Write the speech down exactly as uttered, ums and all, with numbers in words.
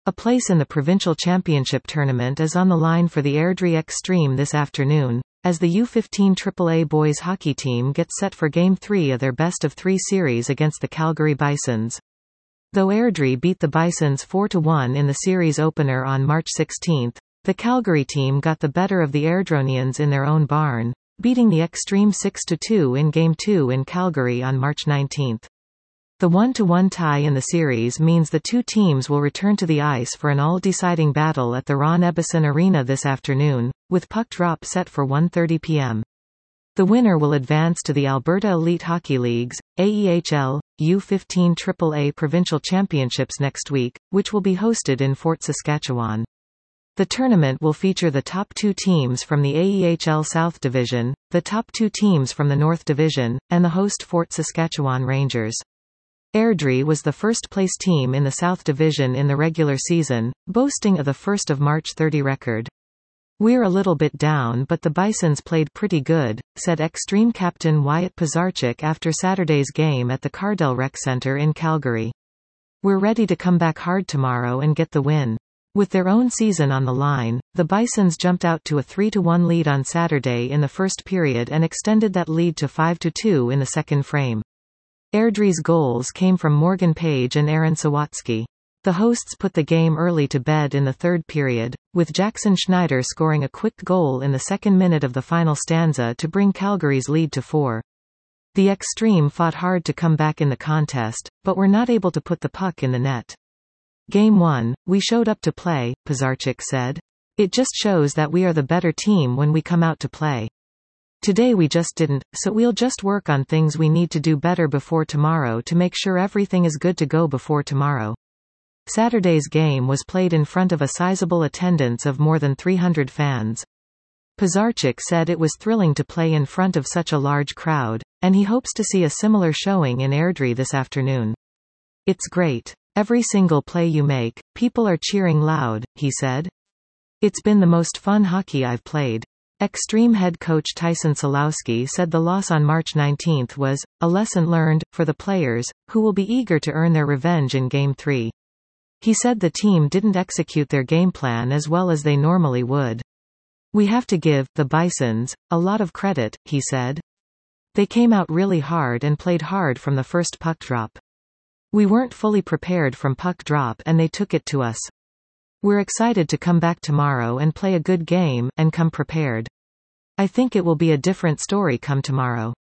A place in the provincial championship tournament is on the line for the Airdrie Extreme this afternoon, as the U fifteen triple A boys hockey team gets set for Game three of their best-of-three series against the Calgary Bisons. Though Airdrie beat the Bisons four to one in the series opener on March sixteenth, the Calgary team got the better of the Airdronians in their own barn, beating the Extreme six to two in Game two in Calgary on March nineteenth. The one to one tie in the series means the two teams will return to the ice for an all-deciding battle at the Ron Ebbison Arena this afternoon, with puck drop set for one thirty p m The winner will advance to the Alberta Elite Hockey League's, A E H L, U fifteen triple A Provincial Championships next week, which will be hosted in Fort Saskatchewan. The tournament will feature the top two teams from the A E H L South Division, the top two teams from the North Division, and the host Fort Saskatchewan Rangers. Airdrie was the first-place team in the South Division in the regular season, boasting of the first of March thirty record. "We're a little bit down, but the Bisons played pretty good," said Extreme captain Wyatt Pizarchik after Saturday's game at the Cardell Rec Centre in Calgary. "We're ready to come back hard tomorrow and get the win." With their own season on the line, the Bisons jumped out to a three to one lead on Saturday in the first period and extended that lead to five to two in the second frame. Airdrie's goals came from Morgan Page and Aaron Sawatsky. The hosts put the game early to bed in the third period, with Jackson Schneider scoring a quick goal in the second minute of the final stanza to bring Calgary's lead to four. The Extreme fought hard to come back in the contest, but were not able to put the puck in the net. "Game one, we showed up to play," Pizarchik said. "It just shows that we are the better team when we come out to play. Today we just didn't, so we'll just work on things we need to do better before tomorrow to make sure everything is good to go before tomorrow." Saturday's game was played in front of a sizable attendance of more than three hundred fans. Pizarchik said it was thrilling to play in front of such a large crowd, and he hopes to see a similar showing in Airdrie this afternoon. "It's great. Every single play you make, people are cheering loud," he said. "It's been the most fun hockey I've played." Extreme head coach Tyson Solowski said the loss on March nineteenth was a lesson learned for the players, who will be eager to earn their revenge in Game three. He said the team didn't execute their game plan as well as they normally would. "We have to give the Bisons a lot of credit," he said. "They came out really hard and played hard from the first puck drop. We weren't fully prepared from puck drop and they took it to us. We're excited to come back tomorrow and play a good game, and come prepared. I think it will be a different story come tomorrow."